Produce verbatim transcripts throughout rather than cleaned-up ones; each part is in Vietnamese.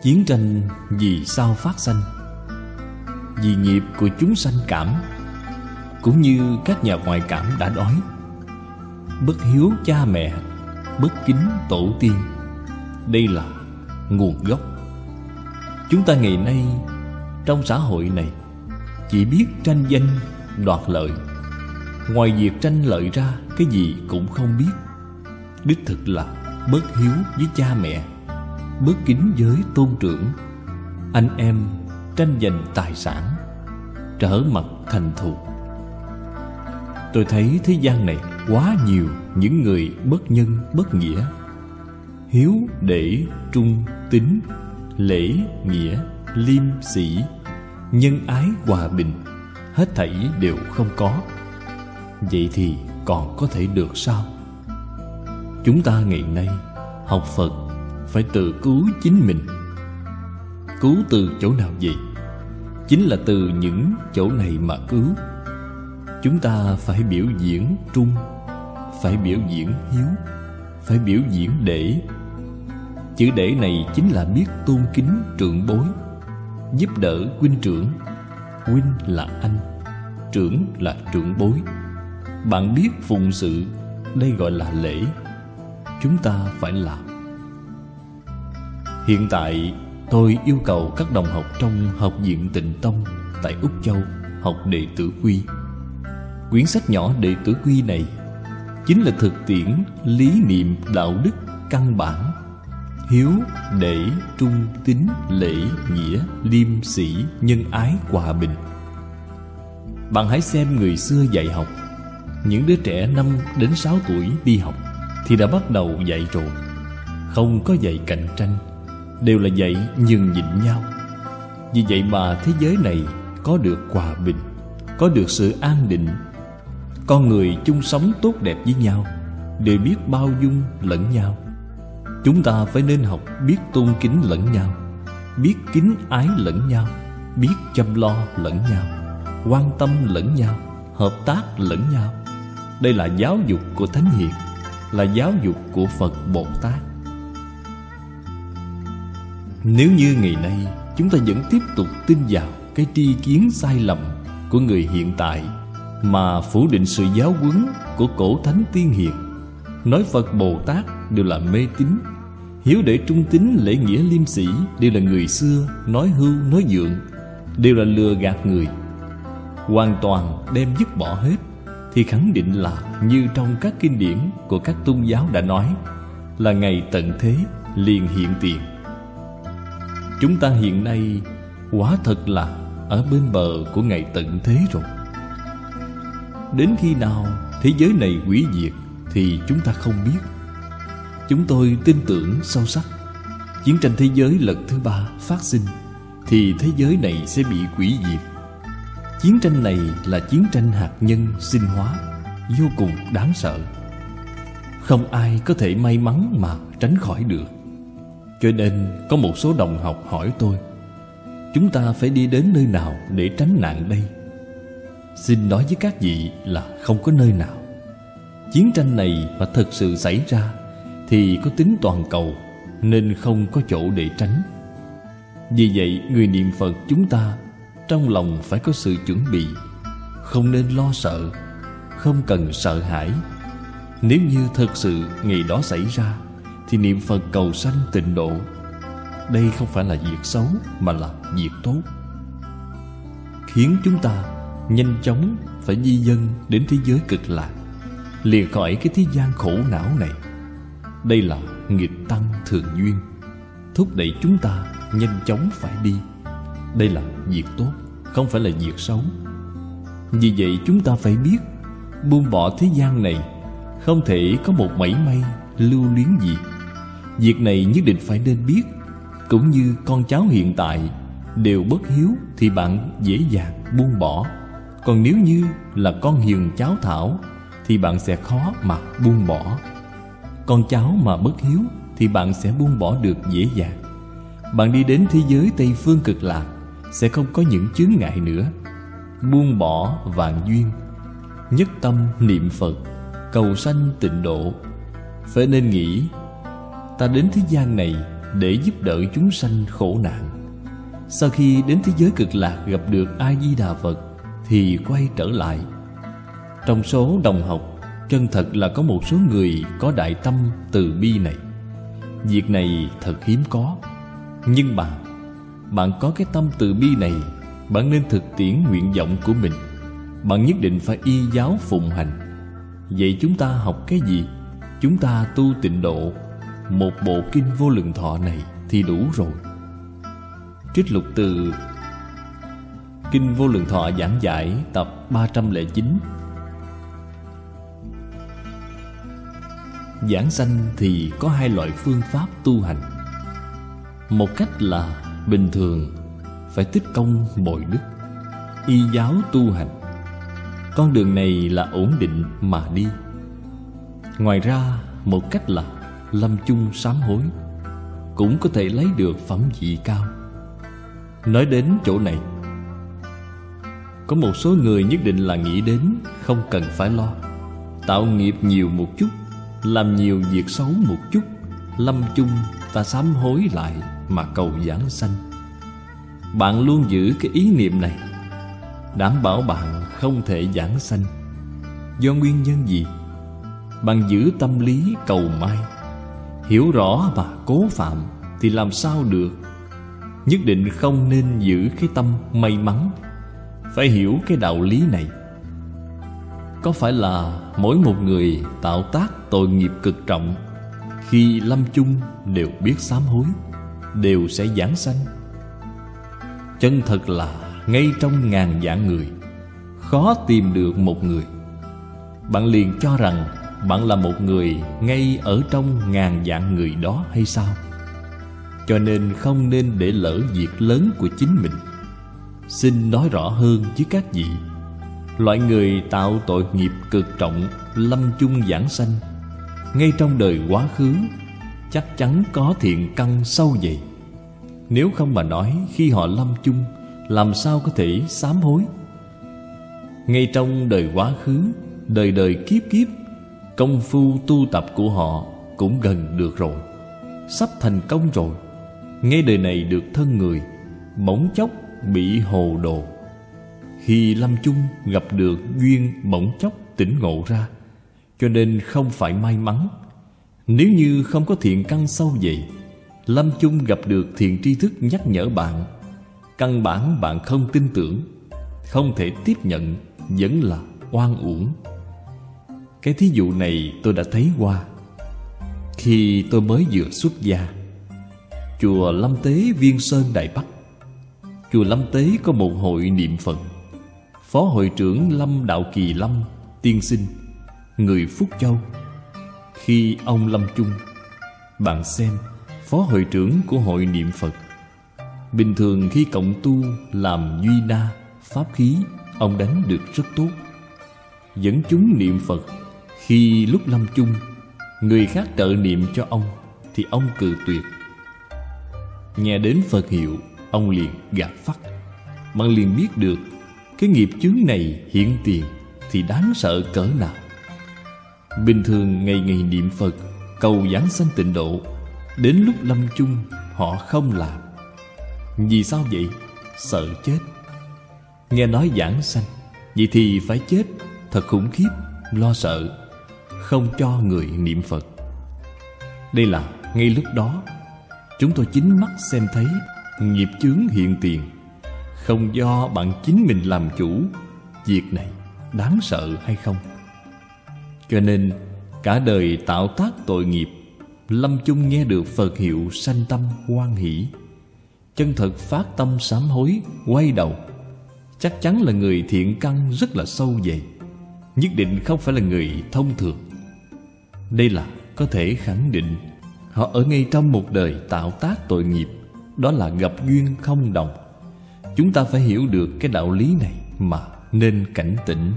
Chiến tranh vì sao phát sanh? Vì nghiệp của chúng sanh cảm. Cũng như các nhà ngoại cảm đã nói, bất hiếu cha mẹ, bất kính tổ tiên. Đây là nguồn gốc. Chúng ta ngày nay trong xã hội này chỉ biết tranh danh đoạt lợi. Ngoài việc tranh lợi ra, cái gì cũng không biết. Đích thực là bất hiếu với cha mẹ, bất kính với tôn trưởng. Anh em tranh giành tài sản, trở mặt thành thù. Tôi thấy thế gian này quá nhiều những người bất nhân bất nghĩa. Hiếu để trung tín, lễ nghĩa, liêm sĩ, nhân ái hòa bình, hết thảy đều không có. Vậy thì còn có thể được sao? Chúng ta ngày nay học Phật phải tự cứu chính mình. Cứu từ chỗ nào vậy? Chính là từ những chỗ này mà cứu. Chúng ta phải biểu diễn trung, phải biểu diễn hiếu, phải biểu diễn để. Chữ để này chính là biết tôn kính trưởng bối, giúp đỡ huynh trưởng. Huynh là anh, trưởng là trưởng bối. Bạn biết phụng sự, đây gọi là lễ. Chúng ta phải làm. Hiện tại tôi yêu cầu các đồng học trong Học viện Tịnh Tông tại Úc Châu học Đệ Tử Quy. Quyển sách nhỏ Đệ Tử Quy này chính là thực tiễn lý niệm đạo đức căn bản: hiếu, để, trung, tín, lễ, nghĩa, liêm, sĩ, nhân ái, hòa bình. Bạn hãy xem người xưa dạy học. Những đứa trẻ năm đến sáu tuổi đi học thì đã bắt đầu dạy rồi. Không có dạy cạnh tranh, đều là dạy nhường nhịn nhau. Vì vậy mà thế giới này có được hòa bình, có được sự an định. Con người chung sống tốt đẹp với nhau, đều biết bao dung lẫn nhau. Chúng ta phải nên học biết tôn kính lẫn nhau, biết kính ái lẫn nhau, biết chăm lo lẫn nhau, quan tâm lẫn nhau, hợp tác lẫn nhau. Đây là giáo dục của Thánh Hiền, là giáo dục của Phật Bồ Tát. Nếu như ngày nay chúng ta vẫn tiếp tục tin vào cái tri kiến sai lầm của người hiện tại, mà phủ định sự giáo huấn của cổ thánh tiên hiền, nói Phật Bồ Tát đều là mê tín, hiếu để trung tín, lễ nghĩa, liêm sĩ đều là người xưa nói hưu nói dượng, đều là lừa gạt người, hoàn toàn đem dứt bỏ hết, thì khẳng định là như trong các kinh điển của các tôn giáo đã nói, là ngày tận thế liền hiện tiền. Chúng ta hiện nay quả thật là ở bên bờ của ngày tận thế rồi. Đến khi nào thế giới này hủy diệt thì chúng ta không biết. Chúng tôi tin tưởng sâu sắc, chiến tranh thế giới lần thứ ba phát sinh thì thế giới này sẽ bị hủy diệt. Chiến tranh này là chiến tranh hạt nhân sinh hóa, vô cùng đáng sợ. Không ai có thể may mắn mà tránh khỏi được. Cho nên có một số đồng học hỏi tôi, chúng ta phải đi đến nơi nào để tránh nạn đây? Xin nói với các vị là không có nơi nào. Chiến tranh này mà thực sự xảy ra thì có tính toàn cầu, nên không có chỗ để tránh. Vì vậy người niệm Phật chúng ta trong lòng phải có sự chuẩn bị, không nên lo sợ, không cần sợ hãi. Nếu như thật sự ngày đó xảy ra thì niệm Phật cầu sanh tịnh độ. Đây không phải là việc xấu mà là việc tốt, khiến chúng ta nhanh chóng phải di dân đến thế giới cực lạc, lìa khỏi cái thế gian khổ não này. Đây là nghịch tăng thường duyên, thúc đẩy chúng ta nhanh chóng phải đi. Đây là việc tốt, không phải là việc xấu. Vì vậy chúng ta phải biết buông bỏ thế gian này, không thể có một mảy may lưu luyến gì. Việc này nhất định phải nên biết. Cũng như con cháu hiện tại đều bất hiếu thì bạn dễ dàng buông bỏ. Còn nếu như là con hiền cháu thảo thì bạn sẽ khó mà buông bỏ. Con cháu mà bất hiếu thì bạn sẽ buông bỏ được dễ dàng. Bạn đi đến thế giới Tây Phương Cực Lạc sẽ không có những chướng ngại nữa. Buông bỏ vạn duyên, nhất tâm niệm Phật, cầu sanh tịnh độ. Phải nên nghĩ, ta đến thế gian này để giúp đỡ chúng sanh khổ nạn. Sau khi đến thế giới cực lạc gặp được A Di Đà Phật thì quay trở lại. Trong số đồng học, chân thật là có một số người có đại tâm từ bi này. Việc này thật hiếm có. Nhưng bạn, bạn có cái tâm từ bi này, bạn nên thực tiễn nguyện vọng của mình. Bạn nhất định phải y giáo phụng hành. Vậy chúng ta học cái gì? Chúng ta tu tịnh độ. Một bộ kinh Vô Lượng Thọ này thì đủ rồi. Trích lục từ Kinh Vô Lượng Thọ giảng giải tập ba trăm lẻ chín. Giảng sanh thì có hai loại phương pháp tu hành. Một cách là bình thường phải tích công bồi đức, y giáo tu hành. Con đường này là ổn định mà đi. Ngoài ra, một cách là lâm chung sám hối, cũng có thể lấy được phẩm vị cao. Nói đến chỗ này, có một số người nhất định là nghĩ đến không cần phải lo, tạo nghiệp nhiều một chút, làm nhiều việc xấu một chút, lâm chung ta sám hối lại mà cầu giảng sanh. Bạn luôn giữ cái ý niệm này, đảm bảo bạn không thể giảng sanh. Do nguyên nhân gì? Bạn giữ tâm lý cầu mai, hiểu rõ mà cố phạm thì làm sao được. Nhất định không nên giữ cái tâm may mắn. Phải hiểu cái đạo lý này. Có phải là mỗi một người tạo tác tội nghiệp cực trọng, khi lâm chung đều biết sám hối, đều sẽ giảng sanh? Chân thật là ngay trong ngàn vạn người, khó tìm được một người. Bạn liền cho rằng bạn là một người ngay ở trong ngàn vạn người đó hay sao? Cho nên không nên để lỡ việc lớn của chính mình. Xin nói rõ hơn với các vị. Loại người tạo tội nghiệp cực trọng, lâm chung giảng sanh, ngay trong đời quá khứ chắc chắn có thiện căn sâu dày. Nếu không mà nói, khi họ lâm chung làm sao có thể sám hối? Ngay trong đời quá khứ, đời đời kiếp kiếp, công phu tu tập của họ cũng gần được rồi, sắp thành công rồi. Ngay đời này được thân người, bỗng chốc bị hồ đồ. Khi lâm chung gặp được duyên, bỗng chốc tỉnh ngộ ra. Cho nên không phải may mắn. Nếu như không có thiện căn sâu dày, lâm chung gặp được thiện tri thức nhắc nhở bạn, căn bản bạn không tin tưởng, không thể tiếp nhận, vẫn là oan uổng. Cái thí dụ này tôi đã thấy qua. Khi tôi mới vừa xuất gia, chùa Lâm Tế Viên Sơn Đài Bắc, chùa Lâm Tế có một hội niệm Phật. Phó hội trưởng Lâm Đạo Kỳ Lâm tiên sinh, người Phúc Châu. Khi ông lâm chung, bạn xem, phó hội trưởng của hội niệm Phật, bình thường khi cộng tu làm duy na pháp khí, ông đánh được rất tốt. Dẫn chúng niệm Phật. Khi lúc lâm chung, người khác trợ niệm cho ông thì ông cự tuyệt. Nghe đến Phật hiệu, ông liền gạt phắt. Bạn liền biết được cái nghiệp chướng này hiện tiền thì đáng sợ cỡ nào. Bình thường ngày ngày niệm Phật, cầu giảng sanh tịnh độ, đến lúc lâm chung họ không làm. Vì sao vậy? Sợ chết. Nghe nói giảng sanh, vậy thì phải chết. Thật khủng khiếp, lo sợ, không cho người niệm Phật. Đây là ngay lúc đó chúng tôi chính mắt xem thấy nghiệp chướng hiện tiền. Không do bạn chính mình làm chủ. Việc này đáng sợ hay không? Cho nên cả đời tạo tác tội nghiệp, lâm chung nghe được Phật hiệu sanh tâm hoan hỷ, chân thật phát tâm sám hối, quay đầu, chắc chắn là người thiện căn rất là sâu dày, nhất định không phải là người thông thường. Đây là có thể khẳng định họ ở ngay trong một đời tạo tác tội nghiệp. Đó là gặp duyên không đồng. Chúng ta phải hiểu được cái đạo lý này mà nên cảnh tỉnh.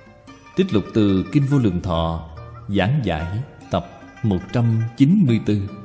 Trích lục từ Kinh Vô Lượng Thọ giảng giải tập một trăm chín mươi tư.